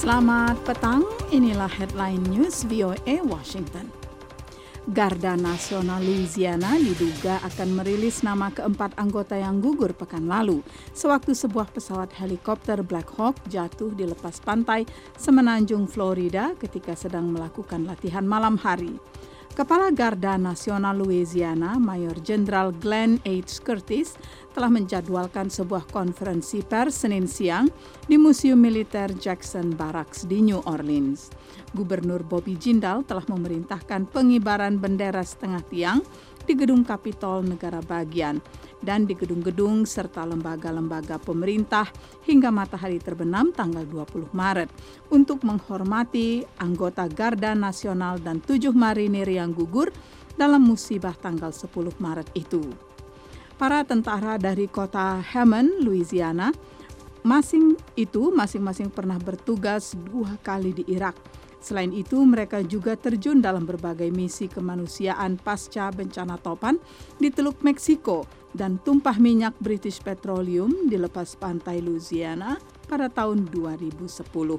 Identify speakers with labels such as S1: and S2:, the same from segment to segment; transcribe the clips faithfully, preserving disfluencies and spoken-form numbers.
S1: Selamat petang, inilah headline news V O A Washington. Garda Nasional Louisiana diduga akan merilis nama keempat anggota yang gugur pekan lalu sewaktu sebuah pesawat helikopter Black Hawk jatuh di lepas pantai semenanjung Florida ketika sedang melakukan latihan malam hari. Kepala Garda Nasional Louisiana, Mayor Jenderal Glenn H. Curtis, telah menjadwalkan sebuah konferensi pers Senin siang di Museum Militer Jackson Barracks di New Orleans. Gubernur Bobby Jindal telah memerintahkan pengibaran bendera setengah tiang di Gedung Kapitol negara bagian dan di gedung-gedung serta lembaga-lembaga pemerintah hingga matahari terbenam tanggal dua puluh Maret untuk menghormati anggota Garda Nasional dan tujuh marinir yang gugur dalam musibah tanggal sepuluh Maret itu. Para tentara dari kota Hammond, Louisiana, masing itu masing-masing pernah bertugas dua kali di Irak. Selain itu, mereka juga terjun dalam berbagai misi kemanusiaan pasca bencana topan di Teluk Meksiko dan tumpah minyak British Petroleum di lepas pantai Louisiana pada tahun dua ribu sepuluh.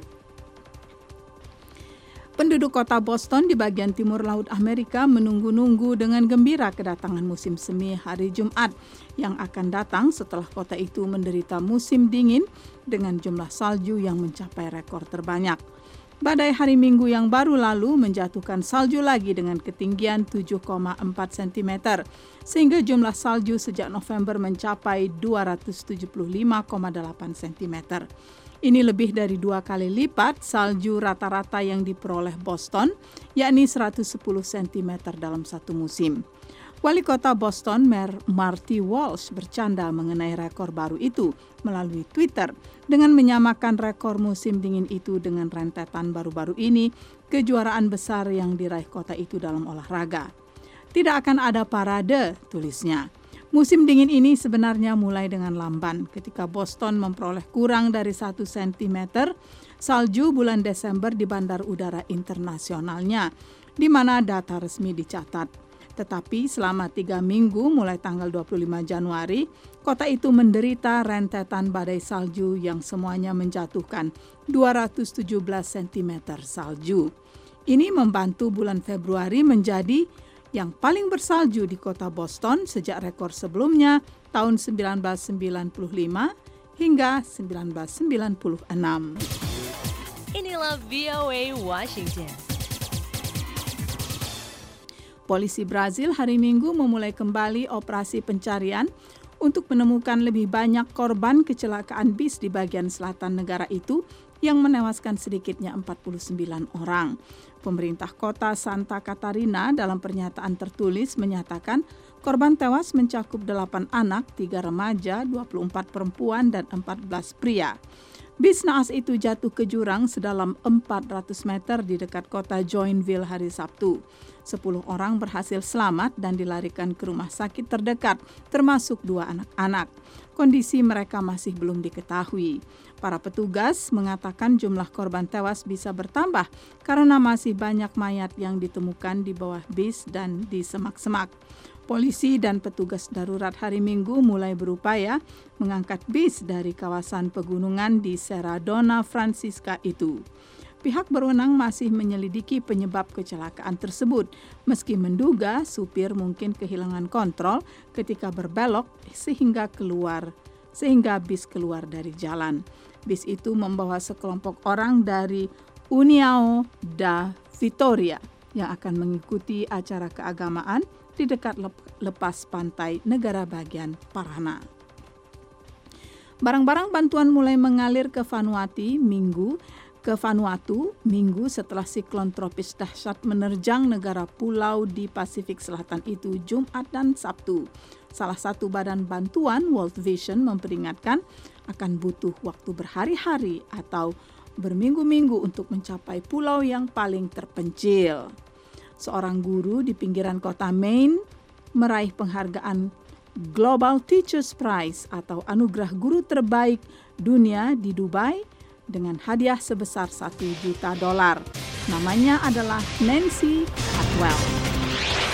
S1: Penduduk kota Boston di bagian timur Laut Amerika menunggu-nunggu dengan gembira kedatangan musim semi hari Jumat yang akan datang setelah kota itu menderita musim dingin dengan jumlah salju yang mencapai rekor terbanyak. Badai hari Minggu yang baru lalu menjatuhkan salju lagi dengan ketinggian tujuh koma empat sentimeter, sehingga jumlah salju sejak November mencapai dua ratus tujuh puluh lima koma delapan sentimeter. Ini lebih dari dua kali lipat salju rata-rata yang diperoleh Boston, yakni seratus sepuluh sentimeter dalam satu musim. Wali kota Boston, Mayor Marty Walsh, bercanda mengenai rekor baru itu melalui Twitter dengan menyamakan rekor musim dingin itu dengan rentetan baru-baru ini kejuaraan besar yang diraih kota itu dalam olahraga. Tidak akan ada parade, tulisnya. Musim dingin ini sebenarnya mulai dengan lamban ketika Boston memperoleh kurang dari satu sentimeter salju bulan Desember di bandar udara internasionalnya, di mana data resmi dicatat. Tetapi selama tiga minggu mulai tanggal dua puluh lima Januari, kota itu menderita rentetan badai salju yang semuanya menjatuhkan dua ratus tujuh belas sentimeter salju. Ini membantu bulan Februari menjadi yang paling bersalju di kota Boston sejak rekor sebelumnya tahun sembilan belas sembilan puluh lima hingga sembilan belas sembilan puluh enam.
S2: Inilah V O A Washington.
S1: Polisi Brazil hari Minggu memulai kembali operasi pencarian untuk menemukan lebih banyak korban kecelakaan bis di bagian selatan negara itu yang menewaskan sedikitnya empat puluh sembilan orang. Pemerintah kota Santa Catarina dalam pernyataan tertulis menyatakan korban tewas mencakup delapan anak, tiga remaja, dua puluh empat perempuan, dan empat belas pria. Bis naas itu jatuh ke jurang sedalam empat ratus meter di dekat kota Joinville hari Sabtu. Sepuluh orang berhasil selamat dan dilarikan ke rumah sakit terdekat, termasuk dua anak-anak. Kondisi mereka masih belum diketahui. Para petugas mengatakan jumlah korban tewas bisa bertambah karena masih banyak mayat yang ditemukan di bawah bis dan di semak-semak. Polisi dan petugas darurat hari Minggu mulai berupaya mengangkat bis dari kawasan pegunungan di Serra Dona Francisca itu. Pihak berwenang masih menyelidiki penyebab kecelakaan tersebut, meski menduga supir mungkin kehilangan kontrol ketika berbelok sehingga keluar, sehingga bis keluar dari jalan. Bis itu membawa sekelompok orang dari União da Vitória yang akan mengikuti acara keagamaan di dekat lepas pantai negara bagian Paraná. Barang-barang bantuan mulai mengalir ke Vanuatu Minggu ke Vanuatu minggu setelah siklon tropis dahsyat menerjang negara pulau di Pasifik Selatan itu Jumat dan Sabtu. Salah satu badan bantuan, World Vision, memperingatkan akan butuh waktu berhari-hari atau berminggu-minggu untuk mencapai pulau yang paling terpencil. Seorang guru di pinggiran kota Maine meraih penghargaan Global Teachers Prize atau anugerah guru terbaik dunia di Dubai dengan hadiah sebesar satu juta dolar. Namanya adalah Nancy Atwell.